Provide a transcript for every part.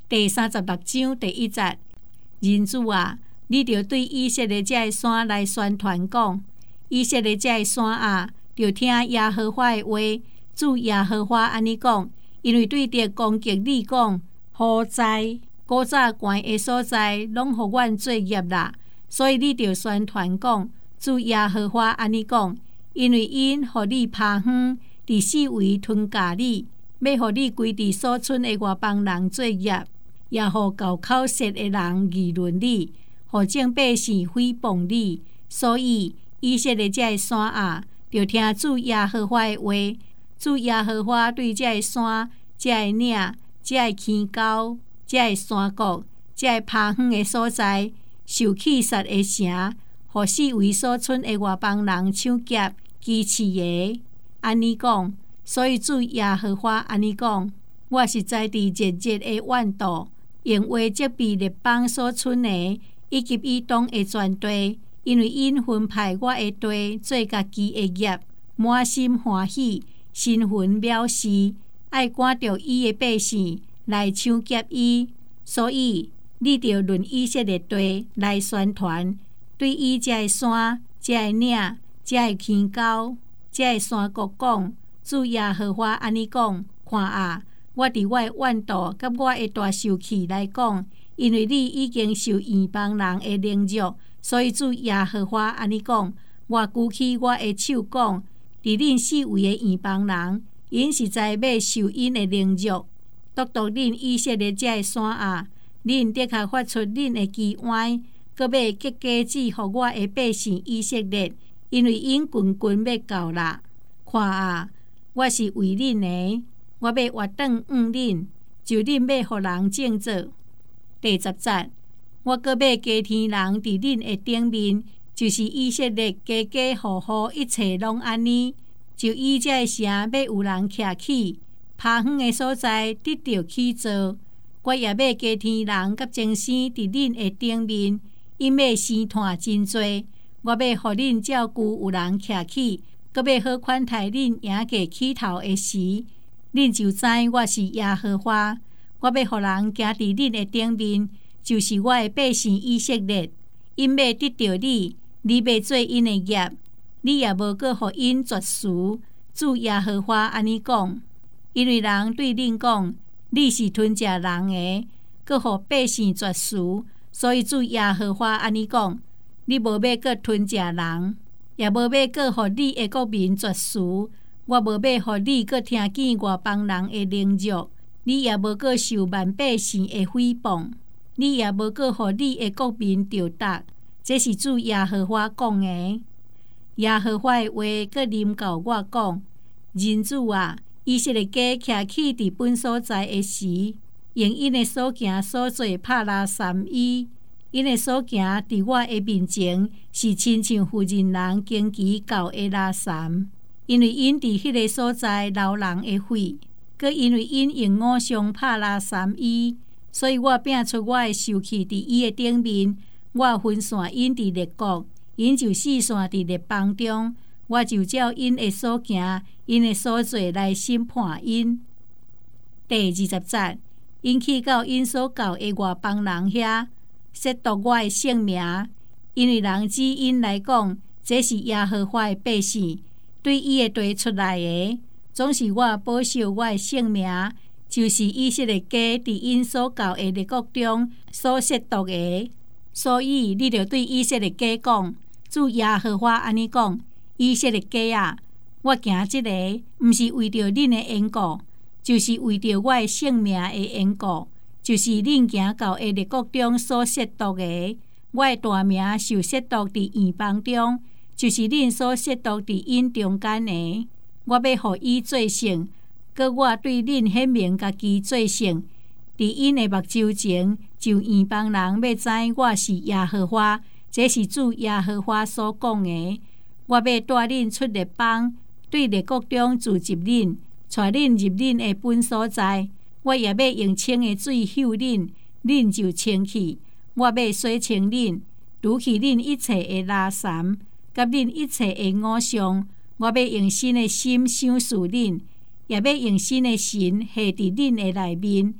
第36章第1節，人子啊，你著對以色列這個山來宣傳講，以色列這個山啊，著聽耶和華的話，主耶和華安尼講，因為對敵攻擊你講，禍哉，古早懸的所在，攏互阮做業啦，所以你著宣傳講，主耶和華安尼講，因為因互你拍遠，佇四圍吞咬你，要互你歸佇所剩的外邦人做業，也互厚口舌的人議論你，互眾百姓誹謗你。所以以色列這個山啊，著聽主耶和華的話，主耶和華對這個山、這個嶺、這個坑溝、這個山谷、這個拍遠的所在，受氣殺的城，互四圍所剩的外邦人搶劫譏刺的，安尼講。所以主耶和華安尼講，我實在佇熱熱的怨妒，用話責備列邦所剩的，以及以東的全地，因為因分派我的地做家己的業，滿心歡喜，心魂藐視，愛趕着伊的百姓來搶劫伊。所以你著論以色列地來宣傳，對伊這個山、這個嶺、這個坑溝、這個山谷講。主耶和華安尼講，看啊，我佇我的怨妒甲我的大受氣來講，因為你已經受異邦人的凌辱，所以主耶和華安尼講，我舉起我的手講，佇恁四圍的異邦人，因實在要受因的凌辱，獨獨恁以色列這個山啊，恁的確發出恁的機歪，閣要結果子互我的百姓以色列，因為因群群要到啦，看啊。我是為恁的，我要活轉恁，就恁要互人種作。第10節，我閣要加添人佇恁的頂面，就是以色列家家戶戶一切攏安尼。就以這個城要有人徛起，拍遠的所在得到起造。我也要加添人甲精神佇恁的頂面，因要生炭真多。我要互恁照顧有人徛起。閣要好款待恁贏過起頭的時，恁就知我是耶和華。我要互人行佇恁的頂面，就是我的百姓以色列。因要得到你，你要做因的業，你也無閣互因絕嗣。主耶和華安尼講，因為人對恁講，你是吞食人的，閣互百姓絕嗣。所以主耶和華安尼講，你無要閣吞食人。也無要閣互你的國民絕嗣，我無要互你閣聽見外邦人的凌辱，你也無閣受萬百姓的誹謗，你也無閣互你的國民著達。這是主耶和華講的。耶和華的話閣臨到我講，人子啊，以色列家徛起佇本所在的時，用因的所行所做拍拉三伊。因的所行佇我的面前，是親像婦人人經期到的拉三，因為因佇迄個所在流人的血，閣因為因用偶像拍拉三伊，所以我摒出我的受氣佇伊的頂面，我分散因佇列國，因就四散佇列邦中，我就照因的所行、因的所做來審判因。第20節，因去到因所教的外邦人遐。褻瀆我的聖名，因為人指因來講，這是耶和華的百姓，對伊的地出來的，總是我保守我的聖名，就是以色列家佇因所教的列國中所褻瀆的。所以你著對以色列家講，主耶和華安尼講，以色列家啊，我行這個，毋是為着恁的緣故，就是為着我的聖名的緣故。就是恁行到的列國中所褻瀆的，我的大名受褻瀆佇異邦中，就是恁所褻瀆佇因中間的。我要互伊做聖，閣我對恁顯明家己做聖，佇因的目睭前，就異邦人要知我是耶和華，這是主耶和華所講的。我要帶恁出列邦，對列國中聚集恁，帶恁入恁的本所在。我也要用清的水溴恁，恁就清去。我要洗清恁，除去恁一切的拉三，甲恁一切的偶像。我要用新的心想事恁，也要用新的神下佇恁的內面，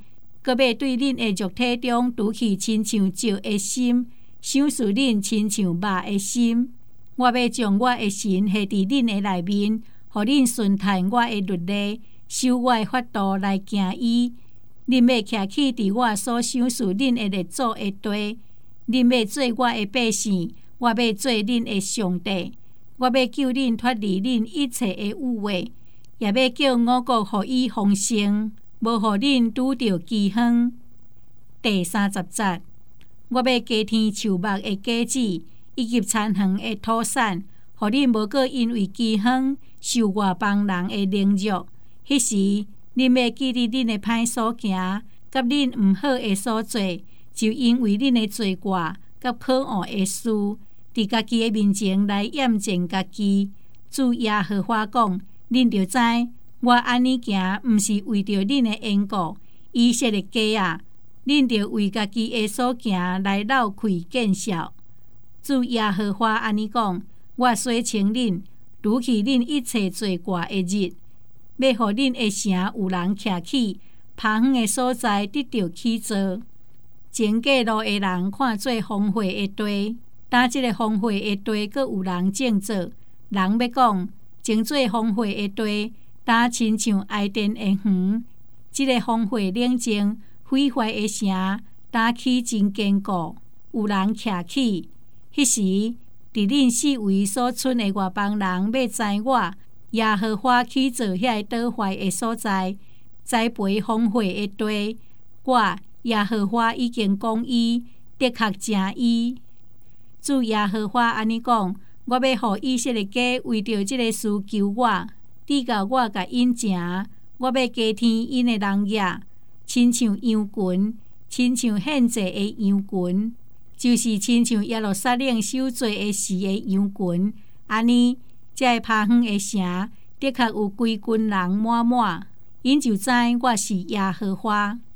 搁要对恁的肉体中除去亲像石的心，想事恁亲像肉的心。我要将我的神下伫恁的内面，互恁顺从我的律例，守我的法度来行伊。恁要徛起伫我所想事恁的列祖的地，恁要做我的百姓，我要做恁的上帝。我要救恁脱离恁一切的污秽，也要叫五穀互伊丰盛，无互恁拄着饥荒。第30节，我要加添树木的果子，以及田园的土产，互恁无过因为饥荒受外邦人的凌辱。迄时，恁要记得恁的歹所行，甲恁毋好的所做，就因为恁的罪过甲可恶的事，伫家己的面前来验证家己。主耶和华讲：恁着知，我安尼行，毋是为着恁的缘故。以色列家啊，恁着为家己的所行来闹开见笑。主耶和华安尼讲：我洗清恁，除去恁一切罪过的日，要互恁的城有人徛起，趴远的所在得到起造。前过路的人看做荒废的地，当即个荒废的地，阁有人种作。人要讲，种做荒废的地，当亲像哀殿的园。即个荒废冷静、毁坏的城，当起真坚固，有人徛起。迄时，伫恁四围所剩的外邦人，要知我耶和华起造遐倒坏的所在，栽培荒废的地。我耶和华已经讲伊，的确正伊。主耶和华安尼讲：我要互以色列家为着即个事求我，直到我甲因成。我要加添因的人业，亲像羊群，亲像献祭的羊群，就是亲像耶路撒冷受罪的时的羊群。安尼，这个趴远的城，的确有规群人满满，因就知我是耶和华。